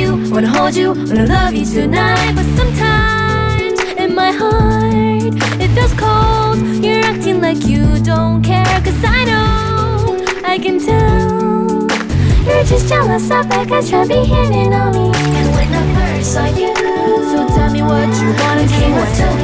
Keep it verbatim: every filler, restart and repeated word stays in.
you, wanna hold you, wanna love you tonight. But sometimes in my heart it feels cold. You're acting like you don't care, cause I know, I can tell you're just jealous of it, cause you're behaving on me. And when I first saw you, so tell me what you wanna do.